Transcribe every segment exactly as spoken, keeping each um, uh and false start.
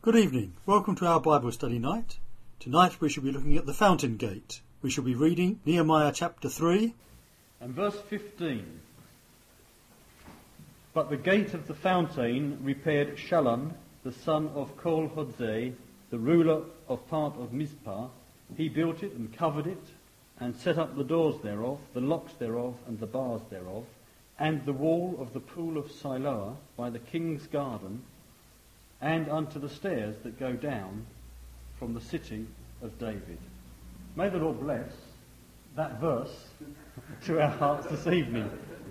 Good evening. Welcome to our Bible study night. Tonight we shall be looking at the fountain gate. We shall be reading Nehemiah chapter three and verse fifteen. But the gate of the fountain repaired Shallum, the son of Kol-Hodzeh, the ruler of part of Mizpah. He built it and covered it, and set up the doors thereof, the locks thereof, and the bars thereof, and the wall of the pool of Siloah by the king's garden, and unto the stairs that go down from the city of David. May the Lord bless that verse to our hearts this evening.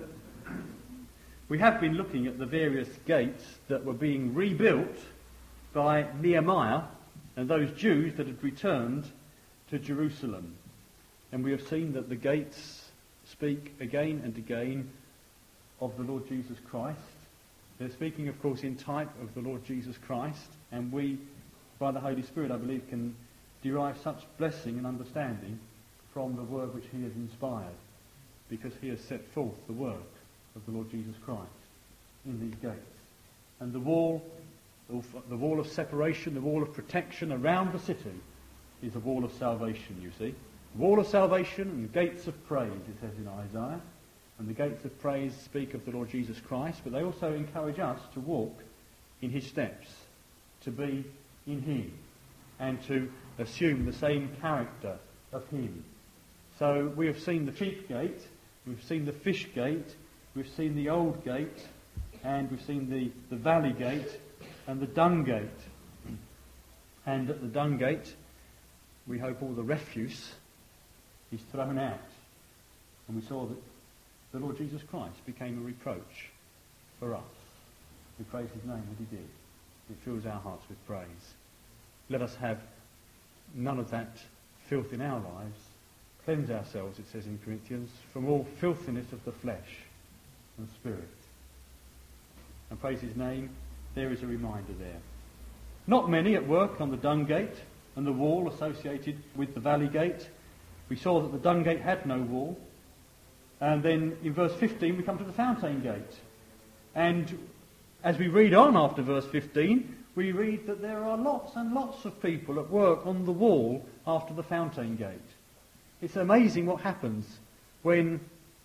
We have been looking at the various gates that were being rebuilt by Nehemiah and those Jews that had returned to Jerusalem. And we have seen that the gates speak again and again of the Lord Jesus Christ. They're speaking, of course, in type of the Lord Jesus Christ, and we, by the Holy Spirit, I believe, can derive such blessing and understanding from the word which he has inspired, because he has set forth the work of the Lord Jesus Christ in these gates. And the wall, the wall of separation, the wall of protection around the city is a wall of salvation, you see. Wall of salvation and gates of praise, it says in Isaiah. And the gates of praise speak of the Lord Jesus Christ, but they also encourage us to walk in his steps, to be in him, and to assume the same character of him. So we have seen the sheep gate, we've seen the fish gate, we've seen the old gate, and we've seen the, the valley gate and the dung gate. And at the dung gate, we hope all the refuse is thrown out. And we saw that the Lord Jesus Christ became a reproach for us. We praise his name that he did. It fills our hearts with praise. Let us have none of that filth in our lives. Cleanse ourselves, it says in Corinthians, from all filthiness of the flesh and spirit. And praise his name, there is a reminder there. Not many at work on the dung gate and the wall associated with the valley gate. We saw that the dung gate had no wall. And then in verse fifteen we come to the fountain gate. And as we read on after verse fifteen, we read that there are lots and lots of people at work on the wall after the fountain gate. It's amazing what happens when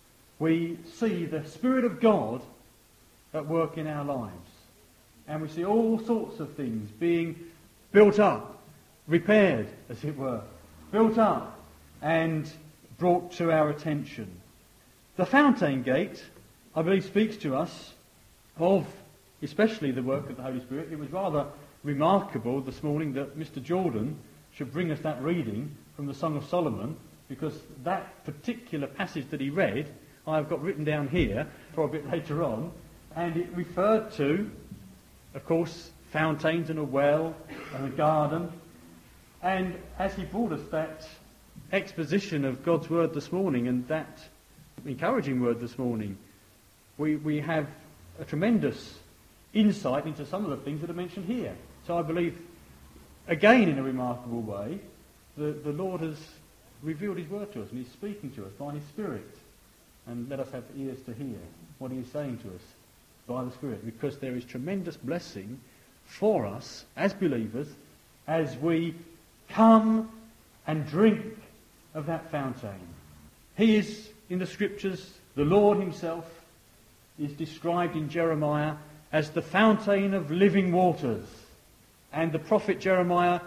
we see the Spirit of God at work in our lives. And we see all sorts of things being built up, repaired, as it were, built up and brought to our attention. The fountain gate, I believe, speaks to us of especially the work of the Holy Spirit. It was rather remarkable this morning that Mister Jordan should bring us that reading from the Song of Solomon, because that particular passage that he read, I've got written down here for a bit later on, and it referred to, of course, fountains and a well and a garden. And as he brought us that exposition of God's word this morning and that encouraging word this morning, we, we have a tremendous insight into some of the things that are mentioned here. So I believe, again in a remarkable way, the, the Lord has revealed his word to us, and he's speaking to us by his Spirit. And let us have ears to hear what he is saying to us by the Spirit, because there is tremendous blessing for us as believers as we come and drink of that fountain. He is, in the Scriptures, the Lord himself is described in Jeremiah as the fountain of living waters. And the prophet Jeremiah,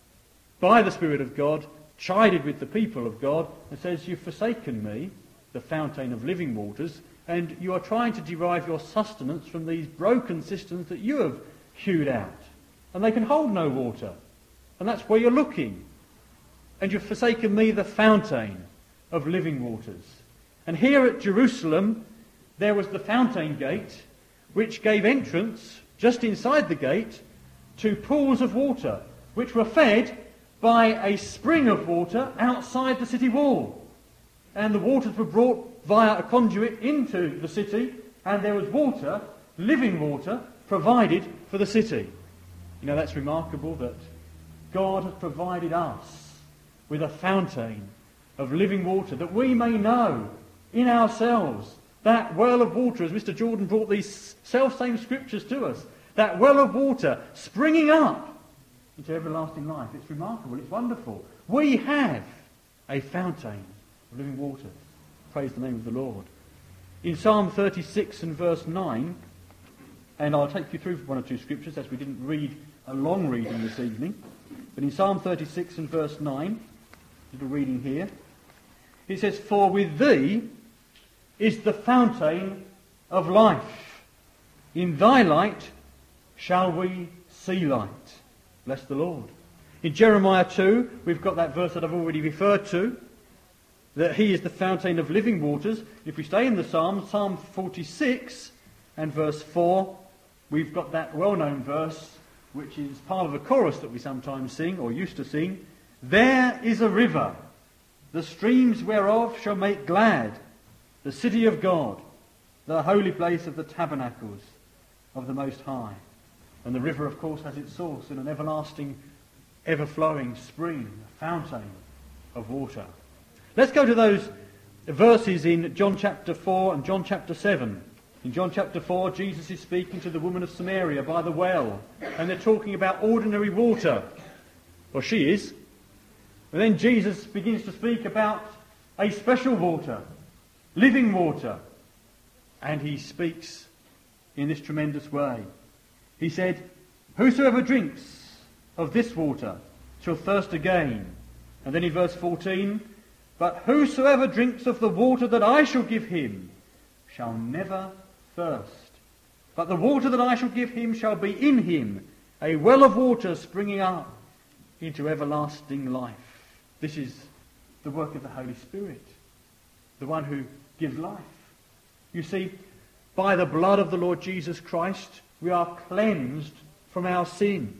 by the Spirit of God, chided with the people of God and says, "You've forsaken me, the fountain of living waters, and you are trying to derive your sustenance from these broken cisterns that you have hewed out. And they can hold no water. And that's where you're looking. And you've forsaken me, the fountain of living waters." And here at Jerusalem, there was the fountain gate, which gave entrance, just inside the gate, to pools of water, which were fed by a spring of water outside the city wall. And the waters were brought via a conduit into the city, and there was water, living water, provided for the city. You know, that's remarkable that God has provided us with a fountain of living water, that we may know in ourselves that well of water, as Mister Jordan brought these self-same scriptures to us, that well of water springing up into everlasting life. It's remarkable. It's wonderful. We have a fountain of living water. Praise the name of the Lord. In Psalm thirty-six and verse nine, and I'll take you through one or two scriptures as we didn't read a long reading this evening, but in Psalm thirty-six and verse nine, little reading here, it says, "For with thee is the fountain of life. In thy light shall we see light." Bless the Lord. In Jeremiah two, we've got that verse that I've already referred to, that he is the fountain of living waters. If we stay in the Psalms, Psalm forty-six and verse four, we've got that well-known verse, which is part of a chorus that we sometimes sing, or used to sing. "There is a river, the streams whereof shall make glad the city of God, the holy place of the tabernacles of the Most High." And the river, of course, has its source in an everlasting, ever-flowing spring, a fountain of water. Let's go to those verses in John chapter four and John chapter seven. In John chapter four, Jesus is speaking to the woman of Samaria by the well, and they're talking about ordinary water. Well, she is. But then Jesus begins to speak about a special water, living water. And he speaks in this tremendous way. He said, "Whosoever drinks of this water shall thirst again." And then in verse fourteen, "But whosoever drinks of the water that I shall give him shall never thirst. But the water that I shall give him shall be in him a well of water springing up into everlasting life." This is the work of the Holy Spirit, the one who gives life. You see, by the blood of the Lord Jesus Christ, we are cleansed from our sin.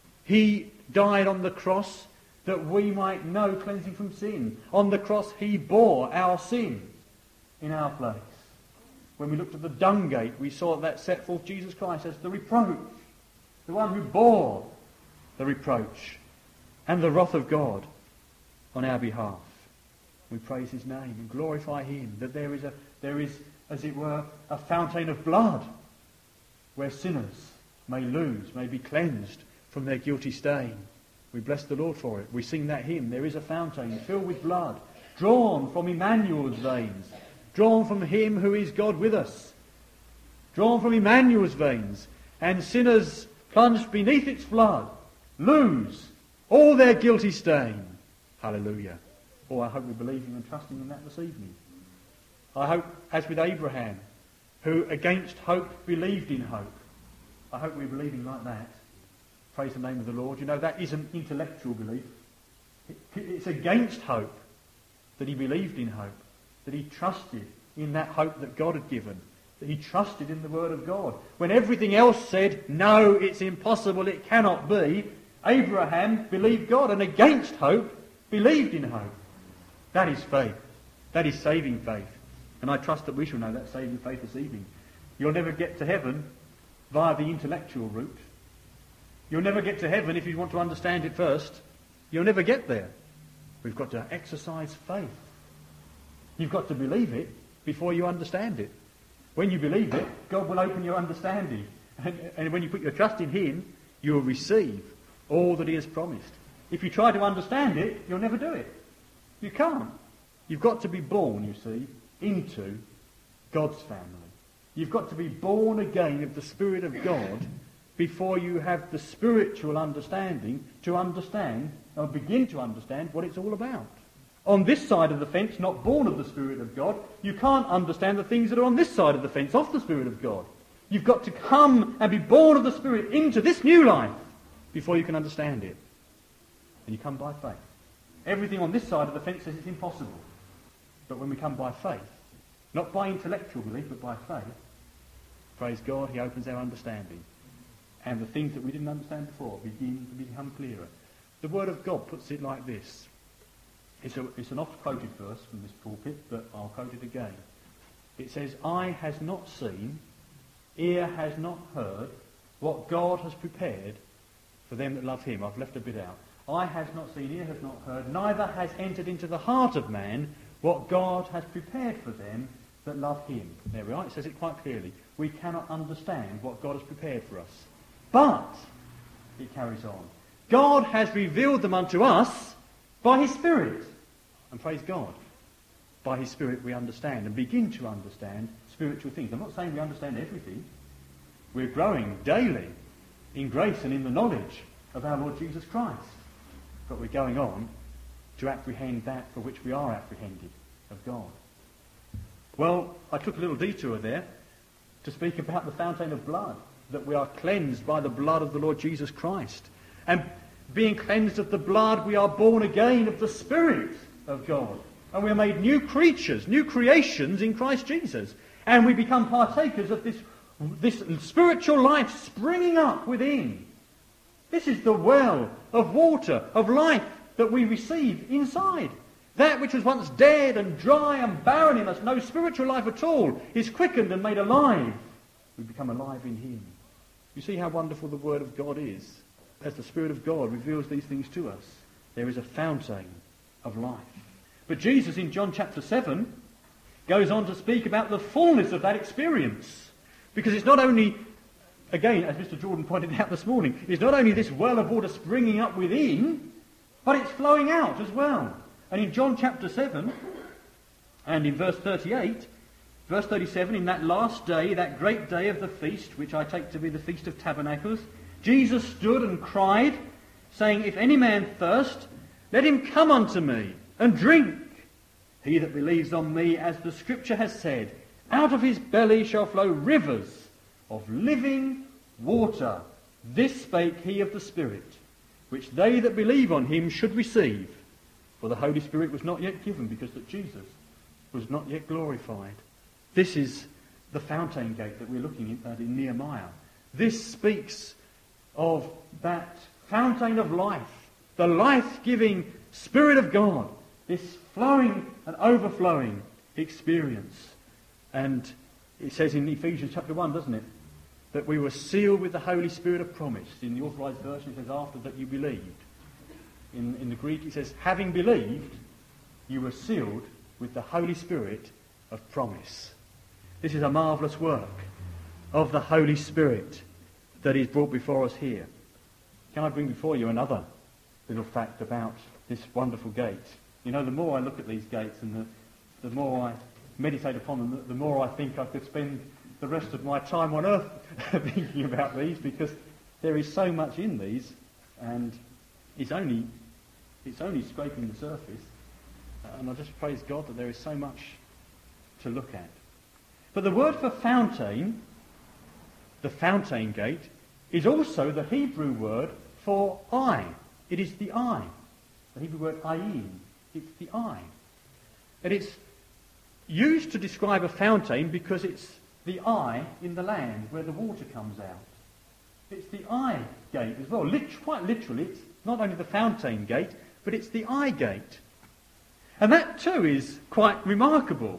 He died on the cross that we might know cleansing from sin. On the cross, he bore our sin in our place. When we looked at the dung gate, we saw that set forth Jesus Christ as the reproach, the one who bore the reproach and the wrath of God on our behalf. We praise his name and glorify him, that there is, a, there is, as it were, a fountain of blood where sinners may lose, may be cleansed from their guilty stain. We bless the Lord for it. We sing that hymn, "There is a fountain filled with blood, drawn from Emmanuel's veins," drawn from him who is God with us, drawn from Emmanuel's veins, and sinners plunged beneath its flood lose all their guilty stain. Hallelujah. Oh, I hope we're believing and trusting in that this evening. I hope, as with Abraham, who against hope believed in hope, I hope we're believing like that. Praise the name of the Lord. You know, that isn't intellectual belief. It's against hope that he believed in hope, that he trusted in that hope that God had given, that he trusted in the Word of God. When everything else said, "No, it's impossible, it cannot be," Abraham believed God, and against hope, believed in hope. That is faith. That is saving faith. And I trust that we shall know that saving faith this evening. You'll never get to heaven via the intellectual route. You'll never get to heaven if you want to understand it first. You'll never get there. We've got to exercise faith. You've got to believe it before you understand it. When you believe it, God will open your understanding. And, and when you put your trust in him, you'll receive all that he has promised. If you try to understand it, you'll never do it. You can't. You've got to be born, you see, into God's family. You've got to be born again of the Spirit of God before you have the spiritual understanding to understand, or begin to understand, what it's all about. On this side of the fence, not born of the Spirit of God, you can't understand the things that are on this side of the fence, off the Spirit of God. You've got to come and be born of the Spirit into this new life before you can understand it. And you come by faith. Everything on this side of the fence says it's impossible. But when we come by faith, not by intellectual belief, but by faith, praise God, he opens our understanding. And the things that we didn't understand before begin to become clearer. The Word of God puts it like this. It's, a, it's an oft-quoted verse from this pulpit, but I'll quote it again. It says, "Eye has not seen, ear has not heard, what God has prepared for them that love him." I've left a bit out. "Eye has not seen, ear has not heard, neither has entered into the heart of man what God has prepared for them that love him." There we are. It says it quite clearly. We cannot understand what God has prepared for us. But, it carries on, God has revealed them unto us by his Spirit. And praise God, by his Spirit we understand and begin to understand spiritual things. I'm not saying we understand everything. We're growing daily in grace and in the knowledge of our Lord Jesus Christ. But we're going on to apprehend that for which we are apprehended of God. Well, I took a little detour there to speak about the fountain of blood, that we are cleansed by the blood of the Lord Jesus Christ. And being cleansed of the blood, we are born again of the Spirit of God. And we are made new creatures, new creations in Christ Jesus. And we become partakers of this, this spiritual life springing up within. This is the well of water, of life that we receive inside. That which was once dead and dry and barren in us, no spiritual life at all, is quickened and made alive. We become alive in him. You see how wonderful the Word of God is. As the Spirit of God reveals these things to us, there is a fountain of life. But Jesus in John chapter seven goes on to speak about the fullness of that experience. Because it's not only, again, as Mister Jordan pointed out this morning, it's not only this well of water springing up within, but it's flowing out as well. And in John chapter seven, and in verse thirty-eight, verse thirty-seven, in that last day, that great day of the feast, which I take to be the Feast of Tabernacles, Jesus stood and cried, saying, If any man thirst, let him come unto me and drink. He that believes on me, as the Scripture has said, out of his belly shall flow rivers of living water. This spake he of the Spirit, which they that believe on him should receive. For the Holy Spirit was not yet given, because that Jesus was not yet glorified. This is the fountain gate that we're looking at in Nehemiah. This speaks of that fountain of life, the life-giving Spirit of God, this flowing and overflowing experience. And it says in Ephesians chapter one, doesn't it, that we were sealed with the Holy Spirit of promise. In the Authorized Version it says, after that you believed. In, in the Greek it says, having believed, you were sealed with the Holy Spirit of promise. This is a marvellous work of the Holy Spirit that is brought before us here. Can I bring before you another little fact about this wonderful gate? You know, the more I look at these gates and the, the more I meditate upon them, the, the more I think I could spend the rest of my time on earth thinking about these, because there is so much in these, and it's only it's only scraping the surface. And I just praise God that there is so much to look at. But the word for fountain, the fountain gate, is also the Hebrew word for eye. It is the eye. The Hebrew word ayin. It's the eye. And it's used to describe a fountain because it's the eye in the land where the water comes out. It's the eye gate as well. Lit- quite literally, it's not only the fountain gate, but it's the eye gate. And that too is quite remarkable,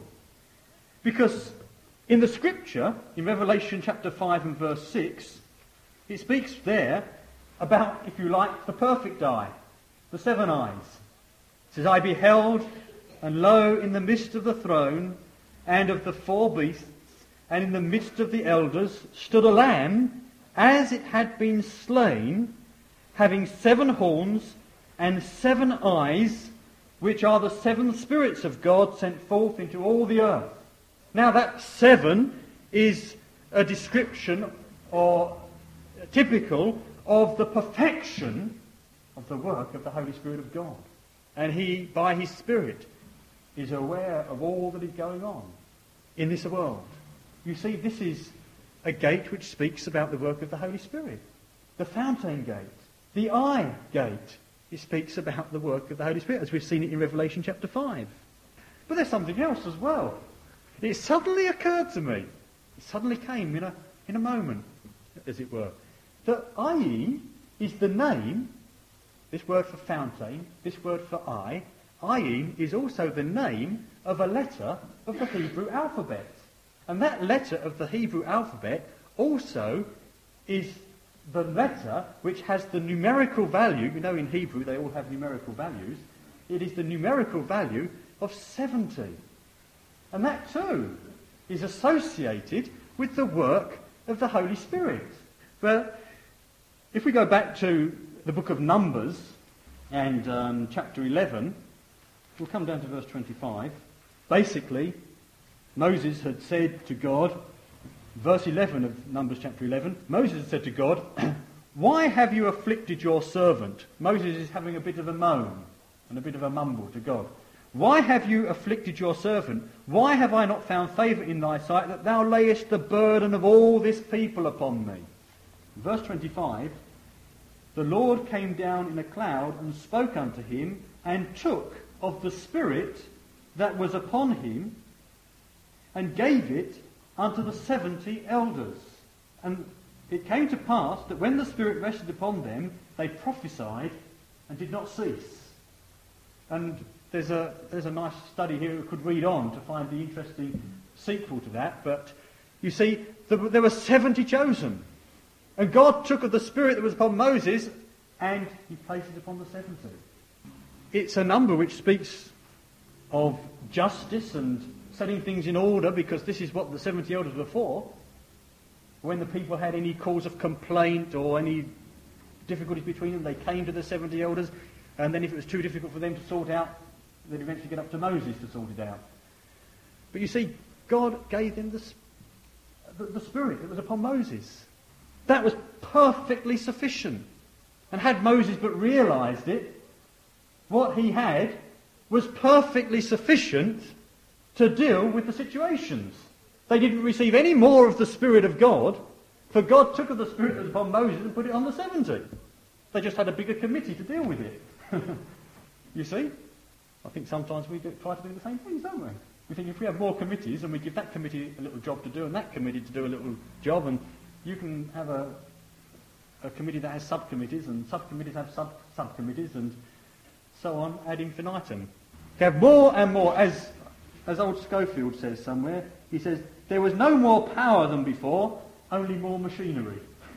because in the Scripture, in Revelation chapter five and verse six, it speaks there about, if you like, the perfect eye, the seven eyes. It says, I beheld, and lo, in the midst of the throne, and of the four beasts, and in the midst of the elders, stood a lamb, as it had been slain, having seven horns and seven eyes, which are the seven spirits of God sent forth into all the earth. Now that seven is a description or typical of the perfection of the work of the Holy Spirit of God. And he, by his Spirit, is aware of all that is going on in this world. You see, this is a gate which speaks about the work of the Holy Spirit. The fountain gate, the eye gate, it speaks about the work of the Holy Spirit, as we've seen it in Revelation chapter five. But there's something else as well. It suddenly occurred to me, it suddenly came in a, in a moment, as it were, that ayin is the name, this word for fountain, this word for eye, ayin is also the name of a letter of the Hebrew alphabet. And that letter of the Hebrew alphabet also is the letter which has the numerical value, you know in Hebrew they all have numerical values, it is the numerical value of seventy. And that too is associated with the work of the Holy Spirit. But if we go back to the book of Numbers and um, chapter eleven, we'll come down to verse twenty-five. Basically, Moses had said to God, verse eleven of Numbers chapter eleven, Moses had said to God, "Why have you afflicted your servant?" Moses is having a bit of a moan and a bit of a mumble to God. "Why have you afflicted your servant? Why have I not found favour in thy sight, that thou layest the burden of all this people upon me?" Verse twenty-five, "The Lord came down in a cloud and spoke unto him, and took of the Spirit that was upon him, and gave it unto the seventy elders. And it came to pass that when the Spirit rested upon them, they prophesied and did not cease." And there's a there's a nice study here we could read on to find the interesting sequel to that. But you see, there, there were seventy chosen. And God took of the Spirit that was upon Moses, and he placed it upon the seventy. It's a number which speaks of justice and setting things in order, because this is what the seventy elders were for. When the people had any cause of complaint or any difficulties between them, they came to the seventy elders, and then if it was too difficult for them to sort out, they'd eventually get up to Moses to sort it out. But you see, God gave them the, the, the Spirit that was upon Moses. That was perfectly sufficient. And had Moses but realised it, what he had was perfectly sufficient to deal with the situations. They didn't receive any more of the Spirit of God, for God took of the Spirit that was upon Moses and put it on the seventy. They just had a bigger committee to deal with it. You see? I think sometimes we do, try to do the same things, don't we? We think if we have more committees and we give that committee a little job to do and that committee to do a little job, and you can have a, a committee that has subcommittees, and subcommittees have sub subcommittees, and so on ad infinitum. You have more and more, as as old Schofield says somewhere, he says, there was no more power than before, only more machinery.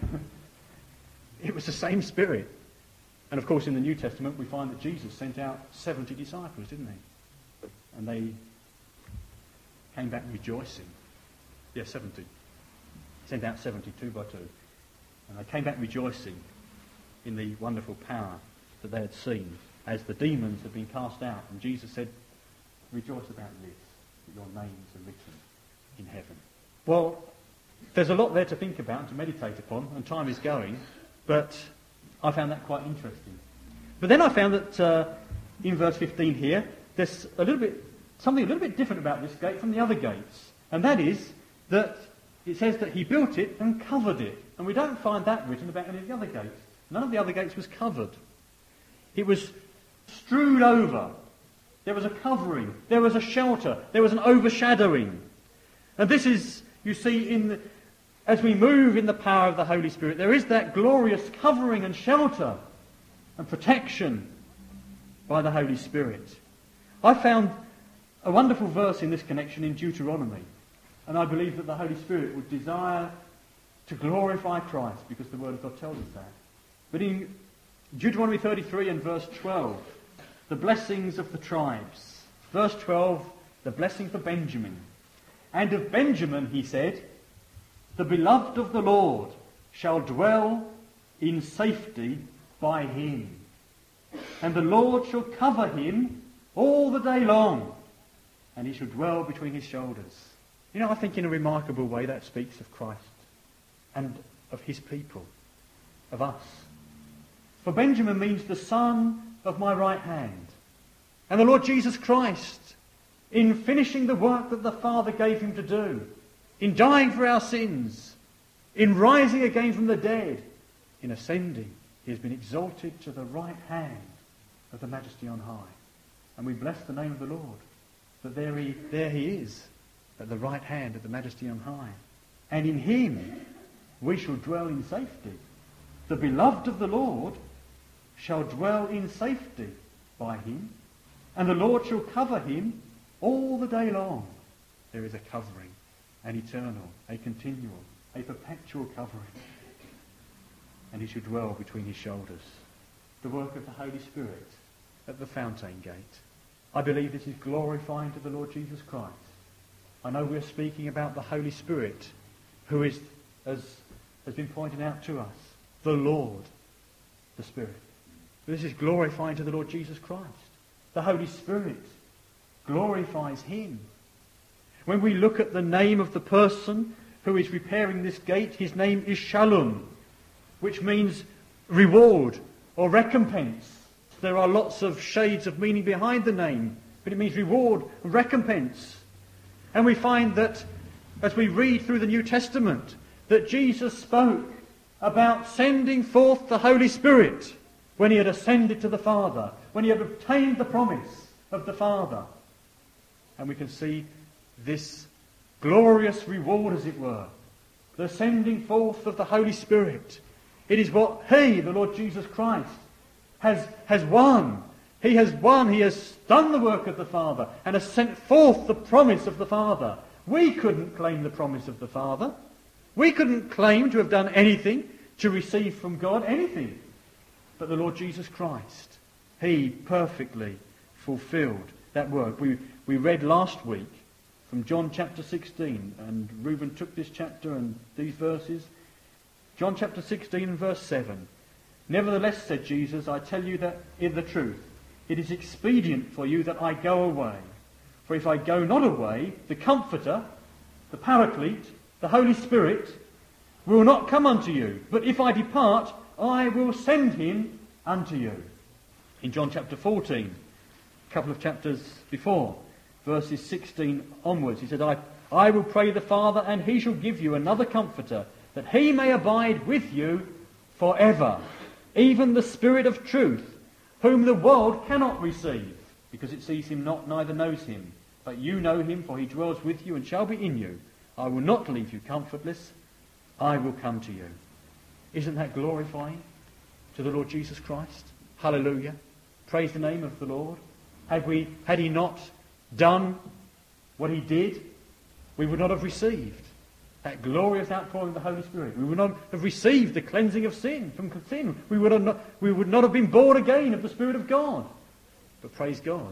It was the same Spirit. And of course in the New Testament we find that Jesus sent out seventy disciples, didn't he? And they came back rejoicing. Yeah, seventy. Sent out seventy, two by two. And they came back rejoicing in the wonderful power that they had seen as the demons had been cast out. And Jesus said, "Rejoice about this, that your names are written in heaven." Well, there's a lot there to think about and to meditate upon, and time is going, but I found that quite interesting. But then I found that uh, in verse fifteen here, there's a little bit, something a little bit different about this gate from the other gates. And that is that it says that he built it and covered it. And we don't find that written about any of the other gates. None of the other gates was covered. It was strewed over. There was a covering. There was a shelter. There was an overshadowing. And this is, you see, in the, as we move in the power of the Holy Spirit, there is that glorious covering and shelter and protection by the Holy Spirit. I found a wonderful verse in this connection in Deuteronomy, and I believe that the Holy Spirit would desire to glorify Christ, because the Word of God tells us that. But in Deuteronomy thirty-three and verse twelve, the blessings of the tribes. Verse twelve, the blessing for Benjamin. "And of Benjamin, he said, the beloved of the Lord shall dwell in safety by him. And the Lord shall cover him all the day long, and he shall dwell between his shoulders." You know, I think in a remarkable way that speaks of Christ and of his people, of us. For Benjamin means the son of my right hand. And the Lord Jesus Christ, in finishing the work that the Father gave him to do, in dying for our sins, in rising again from the dead, in ascending, he has been exalted to the right hand of the Majesty on high. And we bless the name of the Lord, that there he, there he is, at the right hand of the Majesty on high. And in him we shall dwell in safety. The beloved of the Lord shall dwell in safety by him, and the Lord shall cover him all the day long. There is a covering, an eternal, a continual, a perpetual covering. And he shall dwell between his shoulders. The work of the Holy Spirit at the fountain gate. I believe this is glorifying to the Lord Jesus Christ. I know we're speaking about the Holy Spirit, who is, as has been pointed out to us, the Lord. the Spirit. This is glorifying to the Lord Jesus Christ. The Holy Spirit glorifies him. When we look at the name of the person who is repairing this gate, his name is Shalom, which means reward or recompense. There are lots of shades of meaning behind the name, but it means reward and recompense. And we find that as we read through the New Testament, that Jesus spoke about sending forth the Holy Spirit when he had ascended to the Father, when he had obtained the promise of the Father. And we can see this glorious reward, as it were, the sending forth of the Holy Spirit. It is what he, the Lord Jesus Christ, has, has won. He has won, he has done the work of the Father and has sent forth the promise of the Father. We couldn't claim the promise of the Father. We couldn't claim to have done anything to receive from God, anything. But the Lord Jesus Christ, he perfectly fulfilled that work. We, we read last week from John chapter sixteen, and Reuben took this chapter and these verses. John chapter sixteen and verse seven. Nevertheless, said Jesus, I tell you that in the truth, it is expedient for you that I go away. For if I go not away, the Comforter, the Paraclete, the Holy Spirit, will not come unto you. But if I depart, I will send him unto you. In John chapter fourteen, a couple of chapters before, verses sixteen onwards, he said, I, I will pray the Father, and he shall give you another Comforter, that he may abide with you forever, even the Spirit of truth, whom the world cannot receive, because it sees him not, neither knows him. But you know him, for he dwells with you and shall be in you. I will not leave you comfortless. I will come to you. Isn't that glorifying to the Lord Jesus Christ? Hallelujah. Praise the name of the Lord. Had we, had he not done what he did, we would not have received that glorious outpouring of the Holy Spirit. We would not have received the cleansing of sin from sin. We would, have not, we would not have been born again of the Spirit of God. But praise God,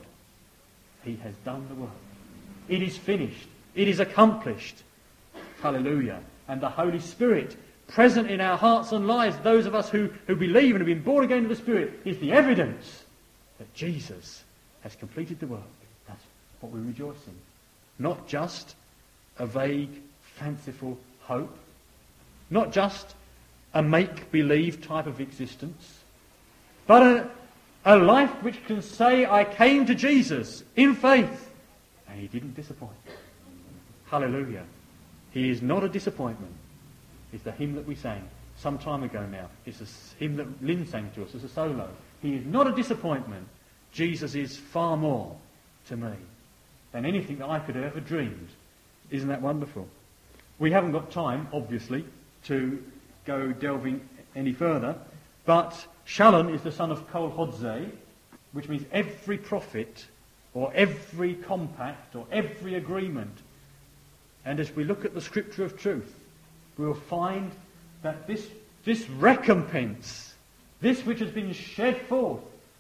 he has done the work. It is finished. It is accomplished. Hallelujah. And the Holy Spirit, present in our hearts and lives, those of us who, who believe and have been born again of the Spirit, is the evidence that Jesus has completed the work. That's what we rejoice in. Not just a vague, fanciful hope. Not just a make-believe type of existence. But a, a life which can say, I came to Jesus in faith, and he didn't disappoint. Hallelujah. He is not a disappointment. It's the hymn that we sang some time ago now. It's a hymn that Lynn sang to us as a solo. He is not a disappointment. Jesus is far more to me than anything that I could have ever dreamed. Isn't that wonderful? We haven't got time, obviously, to go delving any further, but Shalom is the son of Kol Hodzeh, which means every prophet or every compact or every agreement. And as we look at the Scripture of truth, we will find that this, this recompense, this which has been shed forth,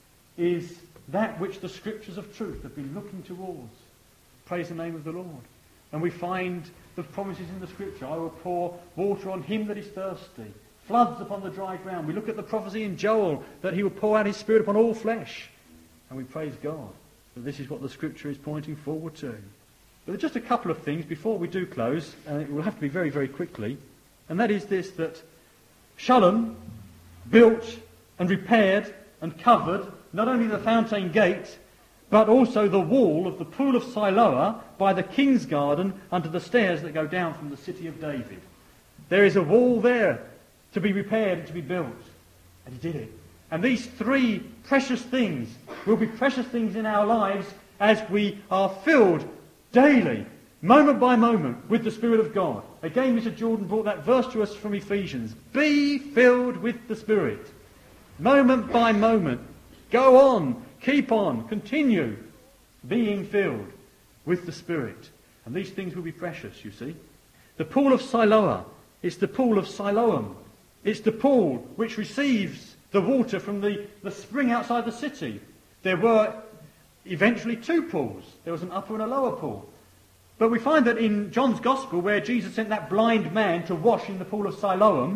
is that which the Scriptures of truth have been looking towards. Praise the name of the Lord. And we find the promises in the Scripture. I will pour water on him that is thirsty, floods upon the dry ground. We look at the prophecy in Joel that he will pour out his Spirit upon all flesh. And we praise God that this is what the Scripture is pointing forward to. But there are just a couple of things before we do close, and it will have to be very, very quickly. And that is this, that Shalom built and repaired and covered not only the fountain gate, but also the wall of the pool of Siloah by the king's garden under the stairs that go down from the city of David. There is a wall there to be repaired and to be built. And he did it. And these three precious things will be precious things in our lives as we are filled daily, moment by moment, with the Spirit of God. Again, Mister Jordan brought that verse to us from Ephesians. Be filled with the Spirit. Moment by moment. Go on. Keep on. Continue being filled with the Spirit. And these things will be precious, you see. The pool of Siloah is the pool of Siloam. It's the pool which receives the water from the, the spring outside the city. There were eventually two pools. There was an upper and a lower pool. But we find that in John's Gospel, where Jesus sent that blind man to wash in the pool of Siloam,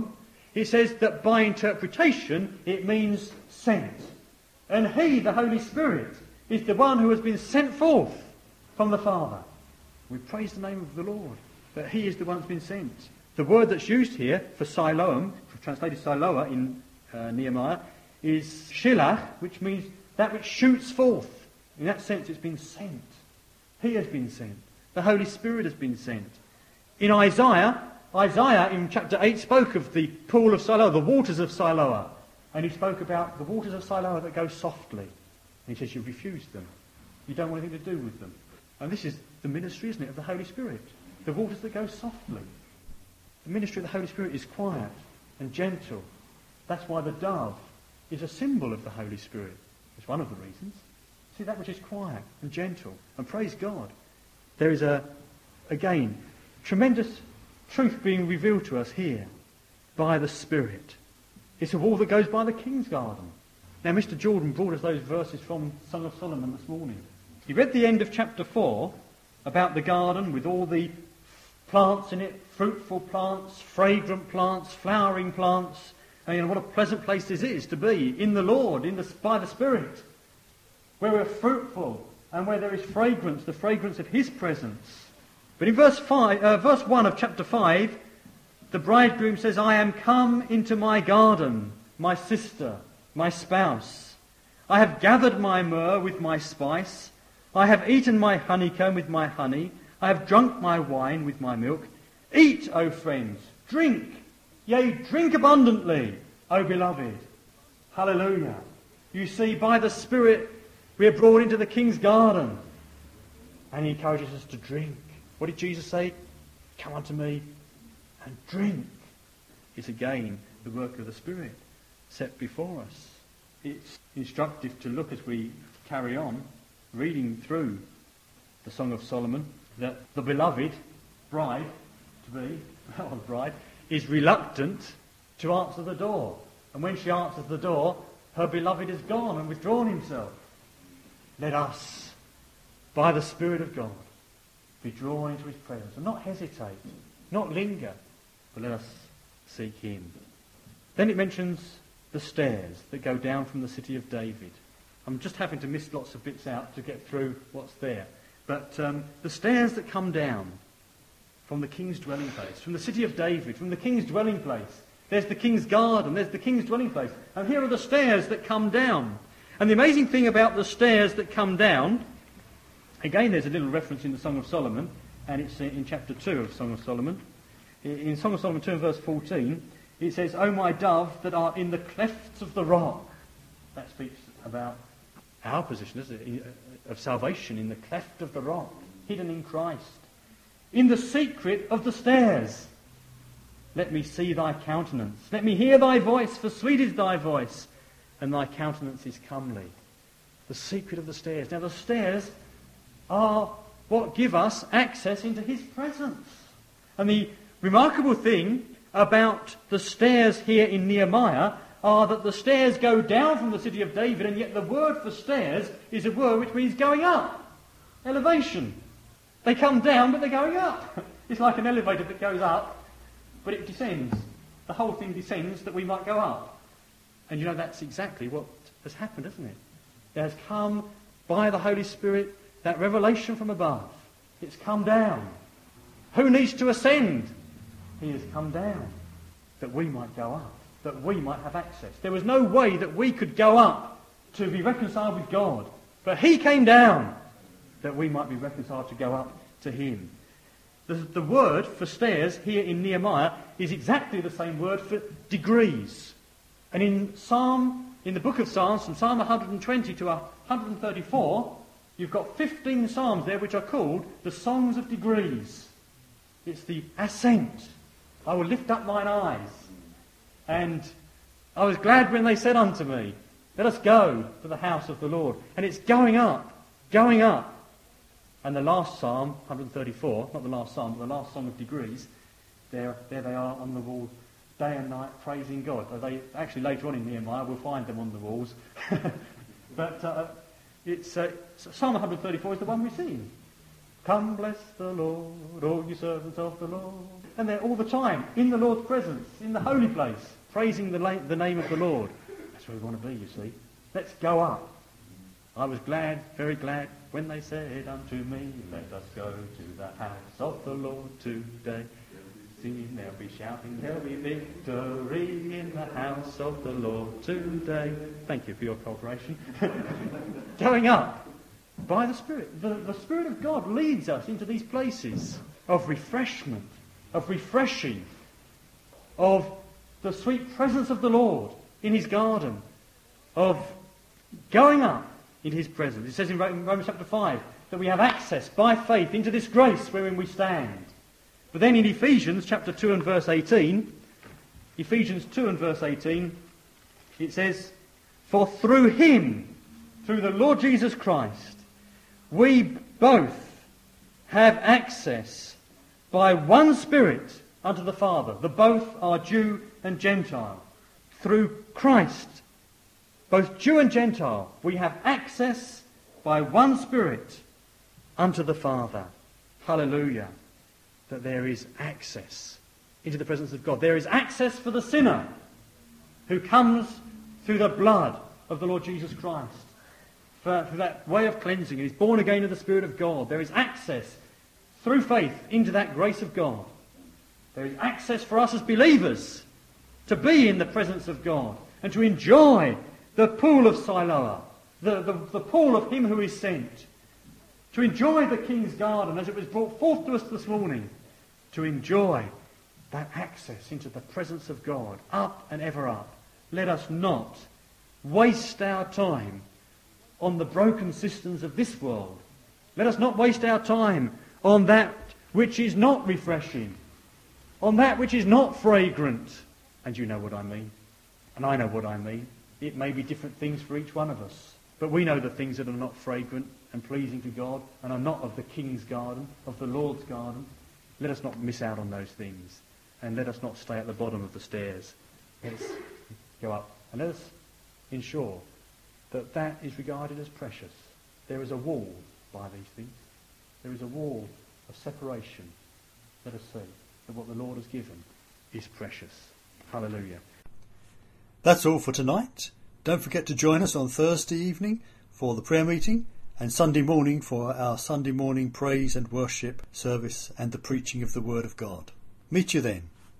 It says that by interpretation it means sent. And he, the Holy Spirit, is the one who has been sent forth from the Father. We praise the name of the Lord, that he is the one who's been sent. The word that's used here for Siloam, translated Siloah in uh, Nehemiah, is shilach, which means that which shoots forth. In that sense, it's been sent. He has been sent. The Holy Spirit has been sent. In Isaiah, Isaiah in chapter eight spoke of the pool of Siloah, the waters of Siloah. And he spoke about the waters of Siloah that go softly. And he says, you refuse them. You don't want anything to do with them. And this is the ministry, isn't it, of the Holy Spirit. The waters that go softly. The ministry of the Holy Spirit is quiet and gentle. That's why the dove is a symbol of the Holy Spirit. It's one of the reasons. See, that which is quiet and gentle. And praise God. There is a, again, tremendous truth being revealed to us here by the Spirit. It's a wall that goes by the King's Garden. Now, Mister Jordan brought us those verses from Song of Solomon this morning. He read the end of chapter four about the garden with all the plants in it, fruitful plants, fragrant plants, flowering plants. And you know, what a pleasant place this is to be in the Lord, in the, by the Spirit, where we're fruitful and where there is fragrance, the fragrance of His presence. But in verse five, uh, verse one of chapter five, the bridegroom says, I am come into my garden, my sister, my spouse. I have gathered my myrrh with my spice. I have eaten my honeycomb with my honey. I have drunk my wine with my milk. Eat, O friends, drink, yea, drink abundantly, O beloved. Hallelujah. You see, by the Spirit we are brought into the King's garden. And He encourages us to drink. What did Jesus say? Come unto me and drink. It's again the work of the Spirit set before us. It's instructive to look as we carry on reading through the Song of Solomon that the beloved bride to be, well, bride, is reluctant to answer the door. And when she answers the door, her beloved is gone and withdrawn himself. Let us, by the Spirit of God, be drawn into His presence and not hesitate, not linger, but let us seek Him. Then it mentions the stairs that go down from the city of David. I'm just having to miss lots of bits out to get through what's there. But um, the stairs that come down from the king's dwelling place, from the city of David, from the king's dwelling place. There's the king's garden, there's the king's dwelling place. And here are the stairs that come down. And the amazing thing about the stairs that come down, again there's a little reference in the Song of Solomon, and it's in chapter two of Song of Solomon. In Song of Solomon two and verse fourteen, it says, O my dove that art in the clefts of the rock. That speaks about our position, isn't it, of salvation in the cleft of the rock, hidden in Christ. In the secret of the stairs, let me see thy countenance. Let me hear thy voice, for sweet is thy voice, and thy countenance is comely. The secret of the stairs. Now the stairs are what give us access into His presence. And the remarkable thing about the stairs here in Nehemiah are that the stairs go down from the city of David, and yet the word for stairs is a word which means going up. Elevation. They come down, but they're going up. It's like an elevator that goes up, but it descends. The whole thing descends that we might go up. And you know, that's exactly what has happened, isn't it? There has come, by the Holy Spirit, that revelation from above. It's come down. Who needs to ascend? He has come down, that we might go up, that we might have access. There was no way that we could go up to be reconciled with God, but He came down, that we might be reconciled to go up to Him. The, the word for stairs here in Nehemiah is exactly the same word for degrees. And in Psalm, in the book of Psalms, from Psalm one hundred twenty to one hundred thirty-four, you've got fifteen psalms there which are called the songs of degrees. It's the ascent. I will lift up mine eyes. And I was glad when they said unto me, let us go to the house of the Lord. And it's going up, going up. And the last psalm, one hundred thirty-four, not the last psalm, but the last song of degrees, there, there they are on the wall, day and night, praising God. They, actually, later on in Nehemiah, we'll find them on the walls. But uh, it's uh, Psalm one hundred thirty-four is the one we sing. Come, bless the Lord, all you servants of the Lord. And they're all the time in the Lord's presence, in the holy place. praising the, la- the name of the Lord. That's where we want to be, you see. Let's go up. I was glad, very glad, when they said unto me, let us go to the house of the Lord today. Singing, there'll be shouting, there'll be victory in the house of the Lord today. Thank you for your cooperation. Going up by the Spirit. The, the Spirit of God leads us into these places of refreshment, of refreshing, of the sweet presence of the Lord in his garden, of going up in his presence. It says in Romans chapter five that we have access by faith into this grace wherein we stand. But then in Ephesians chapter two and verse eighteen, Ephesians two and verse eighteen, it says, for through him, through the Lord Jesus Christ, we both have access by one Spirit unto the Father. The both are Jew and Gentile. Through Christ, both Jew and Gentile, we have access by one Spirit unto the Father. Hallelujah. That there is access into the presence of God. There is access for the sinner who comes through the blood of the Lord Jesus Christ. For, for that way of cleansing, and is born again of the Spirit of God. There is access through faith into that grace of God. There is access for us as believers to be in the presence of God and to enjoy the pool of Siloah, the, the, the pool of him who is sent. To enjoy the King's garden as it was brought forth to us this morning. To enjoy that access into the presence of God, up and ever up. Let us not waste our time on the broken systems of this world. Let us not waste our time on that which is not refreshing, on that which is not fragrant. And you know what I mean. And I know what I mean. It may be different things for each one of us. But we know the things that are not fragrant and pleasing to God and are not of the King's garden, of the Lord's garden. Let us not miss out on those things. And let us not stay at the bottom of the stairs. Let us go up. And let us ensure that that is regarded as precious. There is a wall by these things. There is a wall of separation. Let us see that what the Lord has given is precious. Hallelujah. That's all for tonight. Don't forget to join us on Thursday evening for the prayer meeting and Sunday morning for our Sunday morning praise and worship service and the preaching of the Word of God. Meet you then.